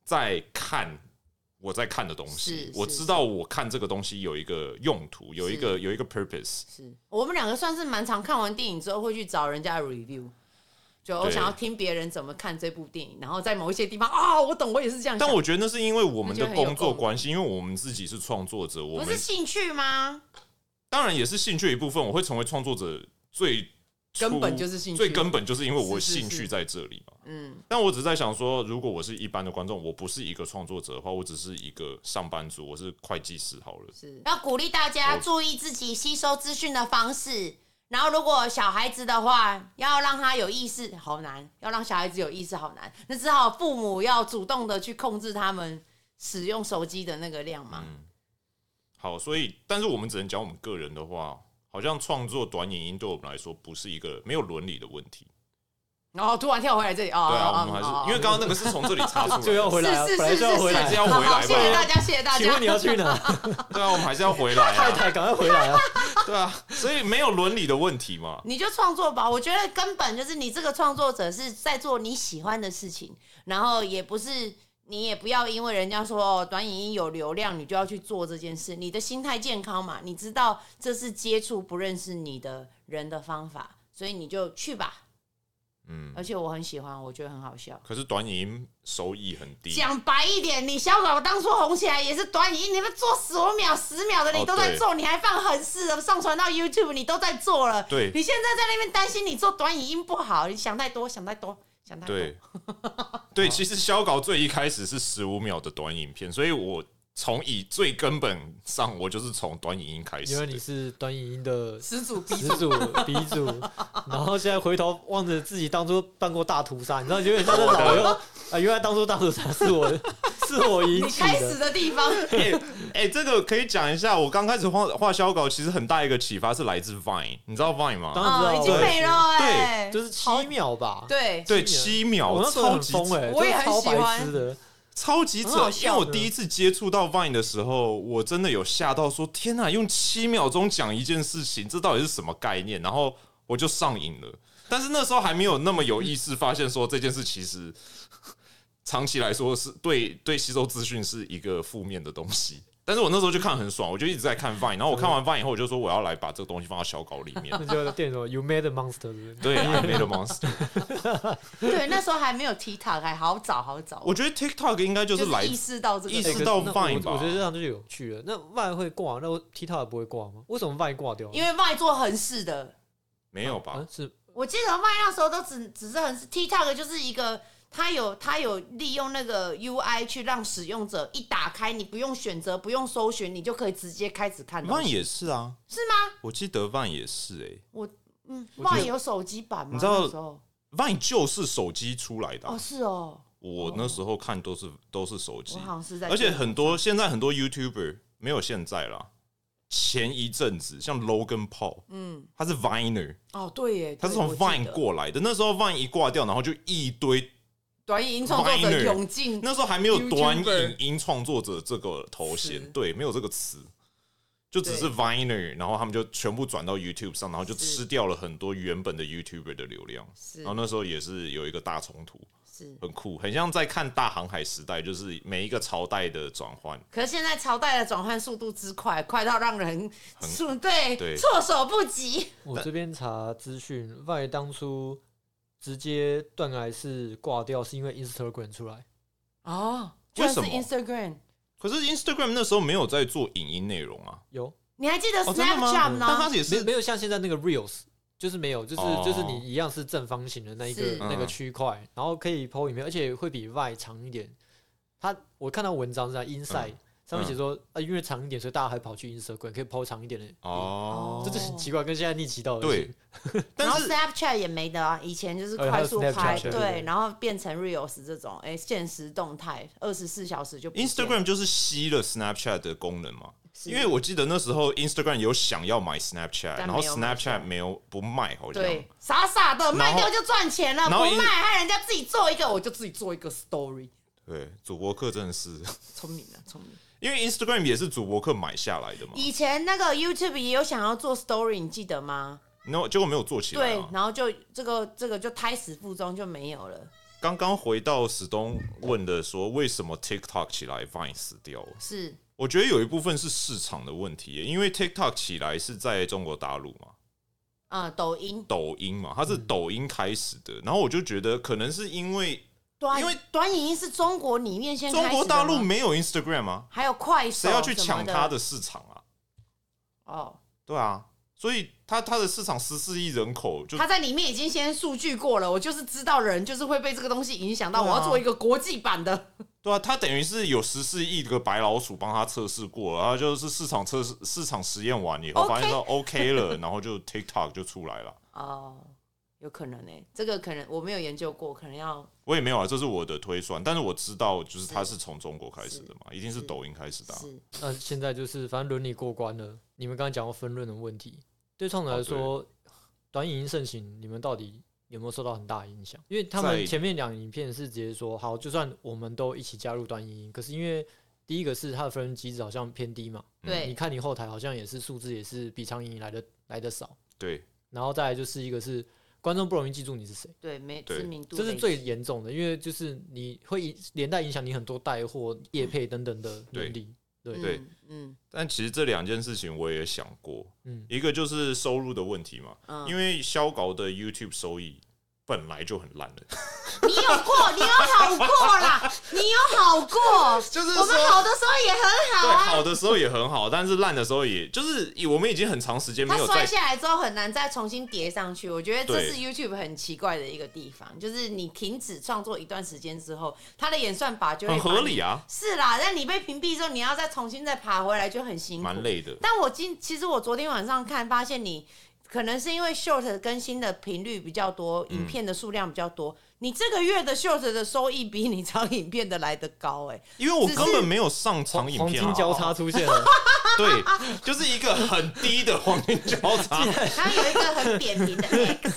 在看我在看的东西，我知道我看这个东西有一个用途，有一个 purpose。 是我们两个算是蛮常看完电影之后会去找人家的 review。就我想要听别人怎么看这部电影，然后在某一些地方我懂，我也是这样想。 但我觉得那是因为我们的工作关系，因为我们自己是创作者，我们不是兴趣吗？ 当然也是兴趣的一部分。我会成为创作者最根本就是兴趣， 最根本就是因为我兴趣在这里嘛。但我只是在想说，如果我是一般的观众，我不是一个创作者的话，我只是一个上班族，我是会计师好了。 是要鼓励大家注意自己吸收资讯的方式。然后，如果小孩子的话，要让他有意识，好难；要让小孩子有意识，好难。那只好父母要主动的去控制他们使用手机的那个量嘛。 好，所以，但是我们只能讲我们个人的话，好像创作短影音对我们来说不是一个没有伦理的问题。 然后突然跳回来这里对啊，我们还是因为刚刚那个是从这里插出来， 就要回来， 是本来就要回来， 还是要回来。 谢谢大家，谢谢大家。 请问你要去哪？ 对啊，我们还是要回来。 太太，赶快回来啊！ 对啊，所以没有伦理的问题嘛。 你就创作吧，我觉得根本就是你这个创作者是在做你喜欢的事情，然后也不是你也不要因为人家说短影音有流量，你就要去做这件事。你的心态健康嘛，你知道这是接触不认识你的人的方法，所以你就去吧。而且我很喜欢，我觉得很好笑。 可是短影音收益很低。 讲白一点，你小狗当初红起来也是短影音，你们做15秒、10秒的你都在做，你还放很适的上传到 YouTube， 你都在做了。 对， 你现在在那边担心你做短影音不好，你想太多，想太多，想太多。 对，其实小稿最一开始是15秒的短影片，所以我从最根本上，我就是从短影音开始。 因为你是短影音的始祖、 鼻祖，然后现在回头望着自己当初办过大屠杀，你知道，有点像是老友原来当初大屠杀是我引起的。 你开始的地方。 这个可以讲一下。我刚开始画小稿，其实很大一个启发是来自 Vine， 你知道 Vine 吗？ 当然知道， 已经没了对，就是7秒吧。 对 ，7秒， 我那时候很疯我也很喜欢的。 超级扯！因为我第一次接触到 Vine 的时候，我真的有吓到说，天哪，用7秒钟讲一件事情，这到底是什么概念？然后我就上瘾了。但是那时候还没有那么有意识发现说这件事其实长期来说是对吸收资讯是一个负面的东西。但是我那时候就看很爽，我就一直在看 Vine， 然后我看完 Vine 以后，我就说我要来把这个东西放到小稿里面。 那就电说 You made a monster， 对 ，I made a monster。 对，那时候还没有 TikTok， 还好早。 我觉得 TikTok 应该就是来意识到 Vine 吧。 我觉得这样就有趣了。那 Vine 会挂，那 TikTok 不会挂吗？为什么 Vine 挂掉？ 因为 Vine 做横式的。 没有吧？ 是， 我记得 Vine 那时候都只是横式 ，TikTok 就是一个。他有利用那个 UI 去让使用者一打开，你不用选择，不用搜寻，你就可以直接开始看。 Vine 也是啊， 是吗？ 我记得 Vine 也是 Vine 有手机版吗？ 你知道 Vine 就是手机出来的是哦。 我那时候看都是手机， 我好像是在， 而且现在很多 YouTuber 没有现在啦。前一阵子像 Logan Paul， 他是 Viner， 对耶， 他是从 Vine 过来的。那时候 Vine 一挂掉，然后就一堆。 短影音创作者涌进， 那时候还没有短影音创作者这个头衔，对，没有这个词，就只是 Viner， 然后他们就全部转到 YouTube 上，然后就吃掉了很多原本的 YouTuber 的流量。然后那时候也是有一个大冲突，很酷，很像在看大航海时代，就是每一个朝代的转换。 可是现在朝代的转换速度之快，快到让人对措手不及。 我这边查资讯 ，Vine 当初。直接断崖式挂掉，是因为 Instagram 出来为什么 Instagram？ 可是 Instagram 那时候没有在做影音内容啊。 有， 你还记得 Snapchat 吗？ 但它也是没有像现在那个 Reels， 就是没有，就是你一样是正方形的那个区块，然后可以 po 影片，而且会比 Vine 长一点。我看到文章是在 Inside。上面写说因为长一点，所以大家还跑去 Instagram 可以 po 长一点的。这就很奇怪，跟现在逆其道的。 对， 然后 Snapchat 也没的啊，以前就是快速拍，对，然后变成 Reels 这种，限时动态，24小时就不见。 Instagram 就是吸了 Snapchat 的功能嘛，因为我记得那时候 Instagram 有想要买 Snapchat， 然后 Snapchat 没有不卖，好像对，傻傻的卖掉就赚钱了，不卖害人家自己做一个，我就自己做一个 Story。 对，主播客真的是聪明了，聪明。 因为 Instagram 也是主播客买下来的嘛。 以前那个 YouTube 也有想要做 Story， 你记得吗？ 结果没有做起来。 对，然后就这个就胎死腹中就没有了。 刚刚回到史东问的说，为什么 TikTok 起来 Vine 死掉了？ 是， 我觉得有一部分是市场的问题，因为 TikTok 起来是在中国大陆嘛， 抖音嘛，它是抖音开始的，然后我就觉得可能是因为短影音是中国里面先开始的吗， 中国大陆没有 Instagram 啊， 还有快手， 谁要去抢它的市场啊？对啊。所以它的市场14亿人口，就它在里面已经先数据过了，我就是知道人就是会被这个东西影响到，我要做一个国际版的。 对啊，它等于是有14亿个白老鼠帮它测试过了，然后就是市场实验完以后，发现到 OK 了，然后就 TikTok 就出来了。 有可能这个可能我没有研究过，可能要我也没有啊，这是我的推算，但是我知道就是它是从中国开始的嘛，一定是抖音开始的。 那现在就是反正伦理过关了，你们刚刚讲过分润的问题。对创作者来说，短影音盛行，你们到底有没有受到很大的影响？因为他们前面2影片是直接说，好，就算我们都一起加入短影音，可是因为第一个是它的分润机制好像偏低嘛， 对， 你看你后台好像也是数字也是比长影音来的少， 对， 然后再来就是一个是观众不容易记住你是谁， 对，没知名度， 这是最严重的，因为就是你会连带影响你很多带货、业配等等的能力。 对，但其实这2件事情我也想过，一个就是收入的问题嘛，因为囂搞的 YouTube 收益本来就很烂了。 你有好过啦，你有好过， 就是我们好的时候也很好对，好的时候也很好，但是烂的时候也就是我们已经很长时间没有它摔下来之后很难再重新叠上去。我觉得这是 YouTube 很奇怪的一个地方，就是你停止创作一段时间之后，它的演算法就会很合理啊。 是啦，但你被屏蔽之后，你要再重新爬回来就很辛苦， 蛮累的。 但其实我昨天晚上看，发现你可能是因为 short 更新的频率比较多，影片的数量比较多，你这个月的 short 的收益比你长影片的来得高因为我根本没有上长影片， 黄金交叉出现了， 对，就是一个很低的黄金交叉， 它有一个很扁平的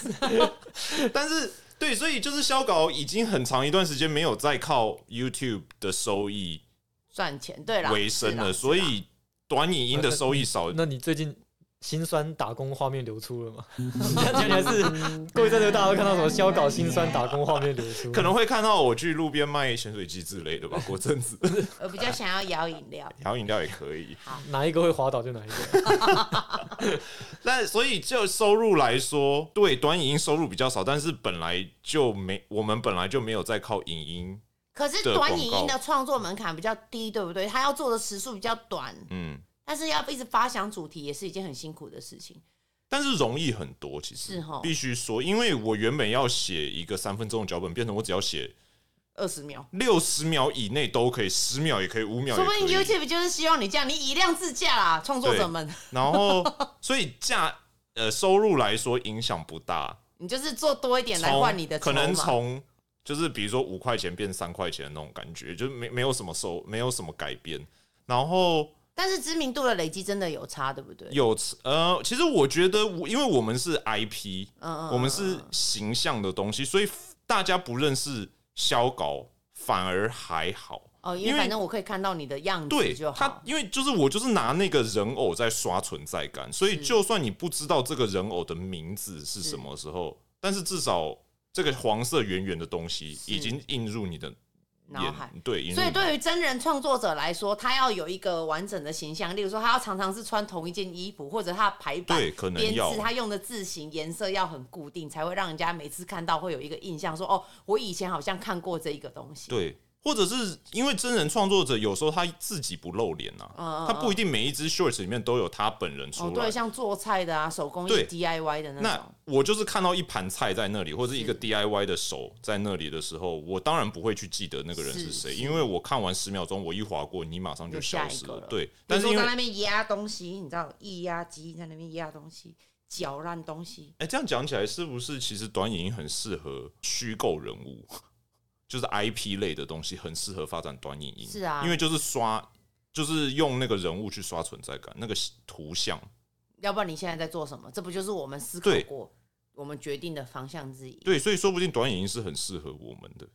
X， 但是对，所以就是囂搞已经很长一段时间没有再靠 YouTube 的收益赚钱，对啦， 为生了，所以短影音的收益少。 那你最近辛酸打工画面流出了吗？看起来是过一阵子大家会看到什么囂搞辛酸打工画面流出， 可能会看到我去路边卖咸水鸡之类的吧。过阵子， 我比较想要摇饮料， 摇饮料也可以， 哪一个会滑倒就哪一个。 但所以就收入来说，对短影音收入比较少，但是我们本来就没有在靠影音。 可是短影音的创作门槛比较低，对不对？它要做的时数比较短，但是要一直发想主题也是一件很辛苦的事情， 但是容易很多。其实必须说，因为我原本要写一个3分钟的脚本，变成我只要写 20秒、 60秒以内都可以，10秒也可以，5秒也可以。 说不定 YouTube 就是希望你这样，你以量制价啦，创作者们。 然后，所以收入来说影响不大， 你就是做多一点来换你的筹码， 可能从就是比如说5块钱变3块钱的那种感觉，就没有什么没有什么改变，然后。 但是知名度的累积真的有差，对不对？ 有其实我觉得，因为我们是 IP，我们是形象的东西，所以大家不认识囂搞反而还好。 因为反正我可以看到你的样子就好。 因为我就是拿那个人偶在刷存在感，所以就算你不知道这个人偶的名字是什么时候，但是至少这个黄色圆圆的东西已经映入你的脑海， 对， 所以对于真人创作者来说，他要有一个完整的形象，例如说，他要常常是穿同一件衣服，或者他排版、编制，他用的字型、颜色要很固定，才会让人家每次看到会有一个印象，说哦，我以前好像看过这一个东西。 对。或者是因为真人创作者有时候他自己不露脸他不一定每一支 shorts 里面都有他本人出来。 对，像做菜的手工艺 DIY 的那种。 那我就是看到一盘菜在那里，或者一个 DIY 的手在那里的时候，我当然不会去记得那个人是谁，因为我看完10秒钟，我一划过，你马上就消失了。对，但是因为在那边压东西，你知道液压机在那边压东西，搅烂东西。 这样讲起来，是不是其实短影音很适合虚构人物？就是 IP 类的东西很适合发展短影音， 是啊， 因为就是用那个人物去刷存在感，那个图像。 要不然你现在在做什么？这不就是我们思考过、我们决定的方向之一？ 对，所以说不定短影音是很适合我们的。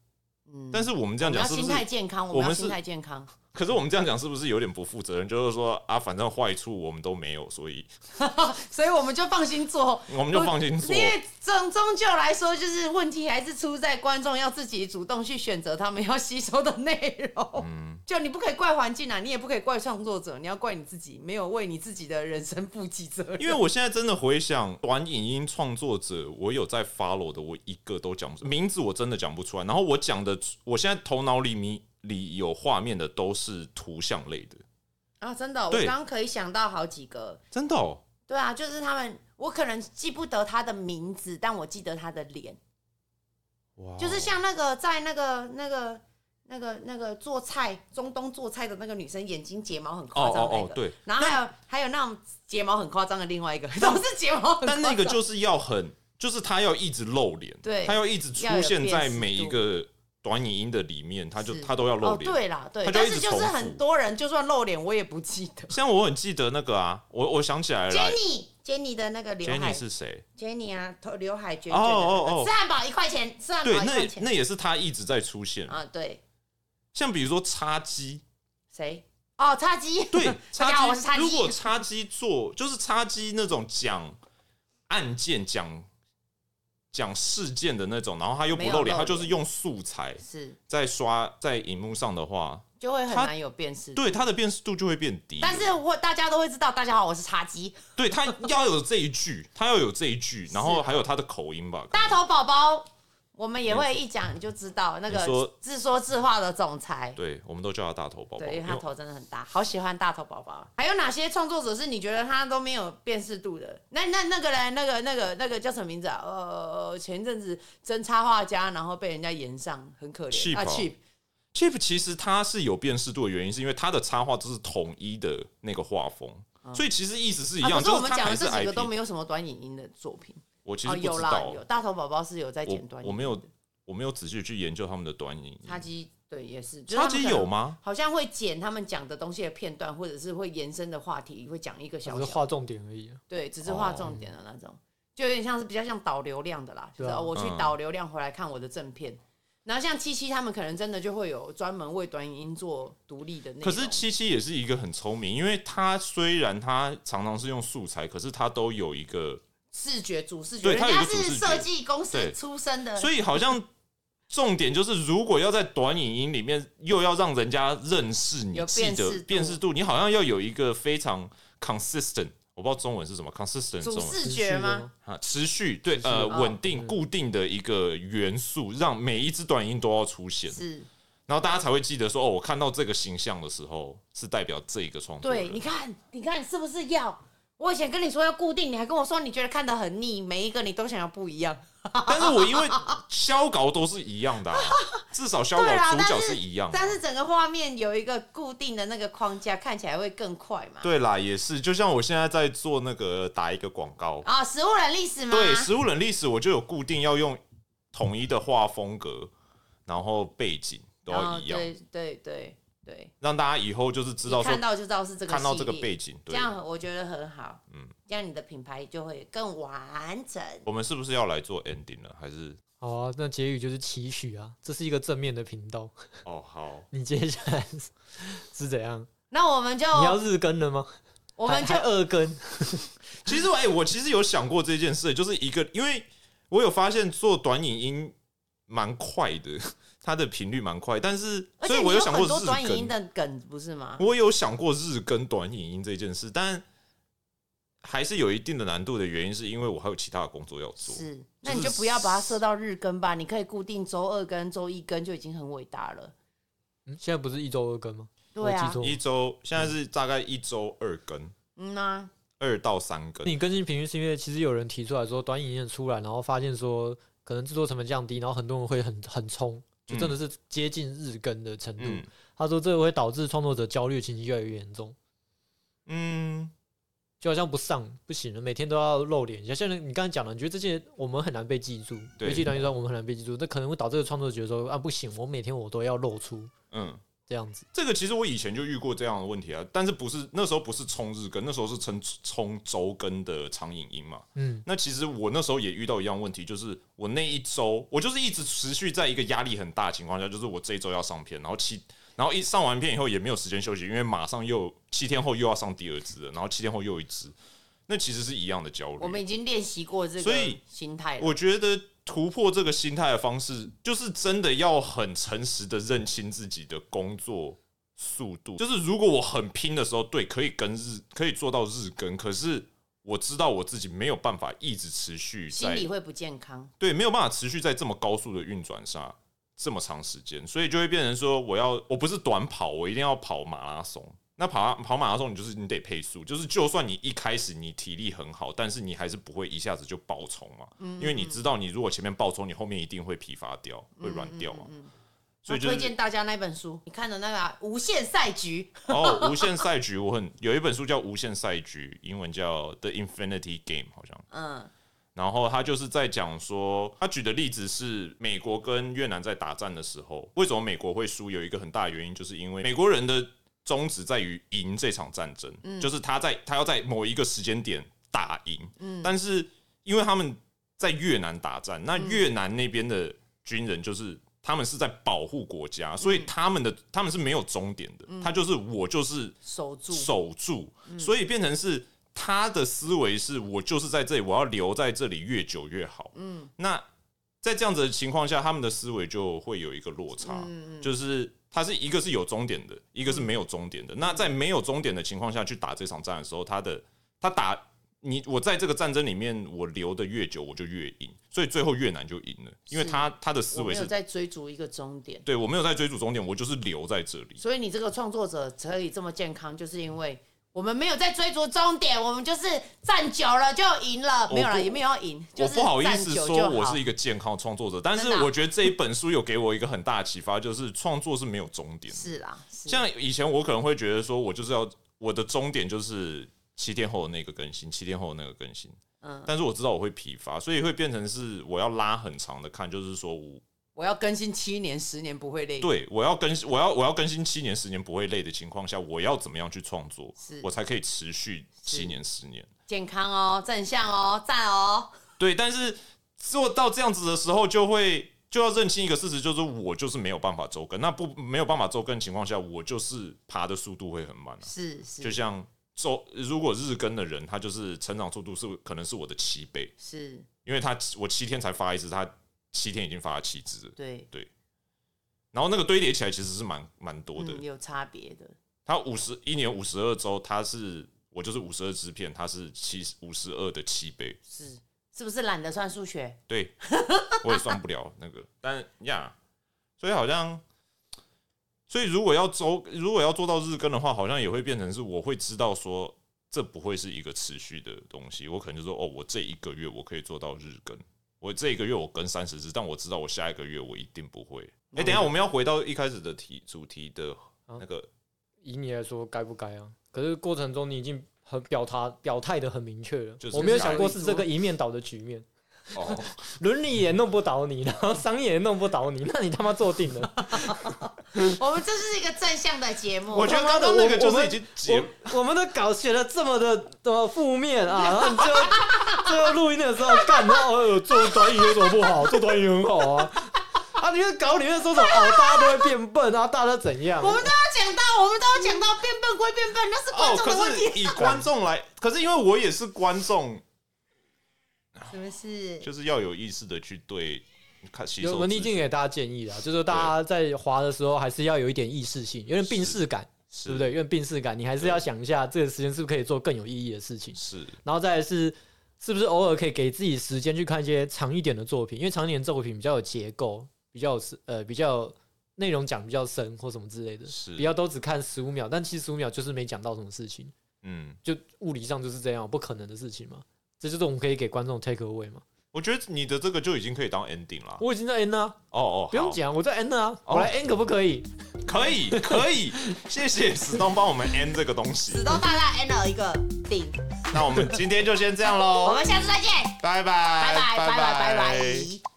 但是我们这样讲是不是心态健康？我们心态健康。 可是我们这样讲是不是有点不负责任？就是说啊，反正坏处我们都没有，所以我们就放心做， 我们就放心做。 因为终究来说，就是问题还是出在观众要自己主动去选择他们要吸收的内容。就你不可以怪环境啊，你也不可以怪创作者，你要怪你自己，没有为你自己的人生负起责任。 因为我现在真的回想短影音创作者，我有在 follow 的，我一个都讲不出名字，我真的讲不出来。然后我讲的，我现在头脑里有画面的都是图像类的啊，真的，我刚刚可以想到好几个， 真的哦。 对啊，就是他们，我可能记不得他的名字，但我记得他的脸。就是像那个在那个做菜中东做菜的那个女生，眼睛睫毛很夸张那个， 对。 然后还有那种睫毛很夸张的另外一个，都是睫毛很夸张， 但那个就是要就是他要一直露脸， 对， 他要一直出现在每一个短影音的里面，他都要露脸。 对啦，对，但是就是很多人就算露脸，我也不记得。 像我很记得那个啊，我想起来了 ，Jenny 的那个刘海 ，Jenny 是谁 ？Jenny 啊，刘海卷卷的，吃汉堡1块钱，吃汉堡1块钱。 对，那也是他一直在出现啊，对。 像比如说叉鸡， 谁？哦，叉鸡。 对， 大家好，我是叉鸡。 如果叉鸡就是叉鸡那种讲案件讲事件的那种，然后他又不露脸，他就是用素材在刷在荧幕上的话， 就会很难有辨识度。 对，他的辨识度就会变低。 但是大家都会知道，大家好，我是叉鸡。 对，他要有这一句，然后还有他的口音吧。 大头宝宝，我们也会一讲你就知道那个自说自话的总裁。 对，我们都叫他大头宝宝， 对，因为他头真的很大，好喜欢大头宝宝。还有哪些创作者是你觉得他都没有辨识度的？那个人，那个叫什么名字啊？前一阵子真插画家，然后被人家炎上，很可怜。 Cheap 其实他是有辨识度的原因，是因为他的插画都是统一的那个画风，所以其实意思是一样。 可是我们讲的这几个都没有什么短影音的作品。 我其实不知道， 有大头宝宝是有在剪短影音， 我没有仔细去研究他们的短影音。 叉鸡对也是， 叉鸡有吗？ 好像会剪他们讲的东西的片段，或者是会延伸的话题，会讲一个小， 只是画重点而已。 对，只是画重点的那种，就有点像是比较像导流量的啦，就是我去导流量回来看我的正片。然后像77他们可能真的就会有专门为短影音做独立的内容。 可是77也是一个很聪明，因为他虽然他常常是用素材，可是他都有一个主视觉，人家是设计公司出身的， 所以好像重点就是，如果要在短影音里面又要让人家认识你，记得辨识度，你好像要有一个非常 consistent。我不知道中文是什么 ，consistent 主视觉吗？ 持续对，稳定固定的一个元素，让每一支短音都要出现， 是， 然后大家才会记得说，哦，我看到这个形象的时候，是代表这一个创作人。 对，你看是不是要？我以前跟你说要固定，你还跟我说你觉得看得很腻，每一个你都想要不一样。 但是我因为消稿都是一样的，至少消稿主角是一样的， 但是整个画面有一个固定的那个框架，看起来会更快嘛。 对啦，也是，就像我现在在做那个打一个广告啊，食物冷历史吗？ 对，食物冷历史我就有固定要用统一的画风格，然后背景都要一样。 对， 让大家以后就是知道说， 看到就知道是这个， 看到这个背景， 这样我觉得很好。这样你的品牌就会更完整。 我们是不是要来做 ending 了？还是好啊？那结语就是期许啊，这是一个正面的频道。 哦，好， 你接下来是怎样？ 那我们就你要日更了吗？ 我们就还2更。 其实我其实有想过这件事，就是因为我有发现做短影音蛮快的。它的频率蛮快，但是所以我有想过日更， 很多短影音的梗不是吗？ 我有想过日更短影音这件事，但还是有一定的难度的原因，是因为我还有其他的工作要做。 是，那你就不要把它设到日更吧，你可以固定周2更、周1更就已经很伟大了。 现在不是1周2更吗？ 对啊， 现在是大概1周2更。2到3更。 你更新频率是因为其实有人提出来说，短影音出来，然后发现说可能制作成本降低，然后很多人会很冲。就真的是接近日更的程度。他说这个会导致创作者焦虑情绪越来越严重。就好像不行了，每天都要露脸。像你刚才讲的，你觉得这些我们很难被记住，尤其短影音我们很难被记住，那可能会导致创作者觉得说啊不行，我每天我都要露出。 这样子。 这个其实我以前就遇过这样的问题啊，但是那时候不是冲日更，那时候是冲周更的长影音嘛。那其实我那时候也遇到一样问题，就是我那一周我就是一直持续在一个压力很大的情况下，就是我这一周要上片，然后一上完片以后也没有时间休息，因为马上又7天后又要上第2支了，然后7天后又一支，那其实是一样的焦虑。 我们已经练习过这个心态了， 我觉得突破这个心态的方式，就是真的要很诚实的认清自己的工作速度。就是如果我很拼的时候，对，可以做到日更，可是我知道我自己没有办法一直持续在， 心理会不健康。 对，没有办法持续在这么高速的运转上这么长时间，所以就会变成说，我不是短跑，我一定要跑马拉松。那跑马拉松，你得配速，就是就算你一开始你体力很好，但是你还是不会一下子就爆冲嘛，因为你知道你如果前面爆冲，你后面一定会疲乏掉，会软掉嘛。 所以推荐大家那本书，你看的那个《无限赛局》 无限赛局有一本书叫《无限赛局》，英文叫《The Infinity Game》，好像。然后他就是在讲说，他举的例子是美国跟越南在打战的时候，为什么美国会输？有一个很大的原因，就是因为美国人的宗旨在于赢这场战争，就是他要在某一个时间点打赢。但是因为他们在越南打战，那越南那边的军人就是他们是在保护国家，所以他们是没有终点的，他就是我就是守住，所以变成是。他的思维是我就是在这里，我要留在这里越久越好。那在这样子的情况下，他们的思维就会有一个落差，就是他是一个是有终点的，一个是没有终点的。那在没有终点的情况下去打这场战的时候，我在这个战争里面，我留的越久，我就越赢，所以最后越南就赢了，因为他的思维是我没有在追逐一个终点， 对我没有在追逐终点，我就是留在这里。 所以你这个创作者可以这么健康，就是因为。我们没有在追逐终点，我们就是站久了就赢了，没有了也没有要赢。 我不好意思说我是一个健康的创作者，但是我觉得这一本书有给我一个很大的启发，就是创作是没有终点的。 是啦， 像以前我可能会觉得说，我的终点就是7天后的那个更新，7天后的那个更新。但是我知道我会疲乏，所以会变成是我要拉很长的看，就是说我要更新7年10年不会累。 对，我要更新7年10年不会累的情况下，我要怎么样去创作，我才可以持续7年10年？ 健康哦，正向哦，赞哦。 对，但是做到这样子的时候，就要认清一个事实，就是我就是没有办法周更。那没有办法周更的情况下，我就是爬的速度会很慢。 是， 就像如果日更的人，他就是成长速度可能是我的7倍， 是因为我7天才发一支，他7天已经发了7支了。 对， 然后那个堆叠起来其实是蛮多的， 有差别的。 他1年52周，我就是52支片，他是52的7倍， 是不是懒得算数学？ 对，我也算不了那个，但所以如果要做到日更的话，好像也会变成是我会知道说这不会是一个持续的东西，我可能就说我这1个月我可以做到日更。我这1个月我更30支，但我知道我下1个月我一定不会。等一下我们要回到一开始的主题的那个， 以你来说该不该啊？可是过程中你已经很表态的很明确了， 就是我没有想过是这个一面倒的局面。伦理也弄不倒你，然后商业也弄不倒你，那你他妈做定了。 我们这是一个正向的节目。 我觉得刚刚那个就是已经我们的稿写的这么的负面啊，然后你最后录音的时候干，然后做短影有什么不好？做短影很好啊。你的稿里面说什么？大家都会变笨啊，大家都怎样？ 我们都要讲到变笨归变笨，那是观众的问题。 可是以观众来，可是因为我也是观众。 是不是？ 就是要有意识的去对吸收。 文丽静给大家建议啦，就是说大家在滑的时候还是要有一点意识性，有点病识感，对不对？有点病识感，你还是要想一下这个时间是不是可以做更有意义的事情。 是， 然后再来是不是偶尔可以给自己时间去看一些长一点的作品，因为长一点的作品比较有结构，比较内容讲比较深或什么之类的，不要都只看15秒，但其实15秒就是没讲到什么事情。就物理上就是这样，不可能的事情嘛。这就是我们可以给观众 take away 嘛？ 我觉得你的这个就已经可以当 ending 了。 我已经在 end 了。不用讲，我在 end 了。我来 end 可不可以？ 可以。谢谢史东帮我们 end 这个东西。 史东大大 end 了一个顶。 那我们今天就先这样喽。 我们下次再见。 拜拜。 拜拜。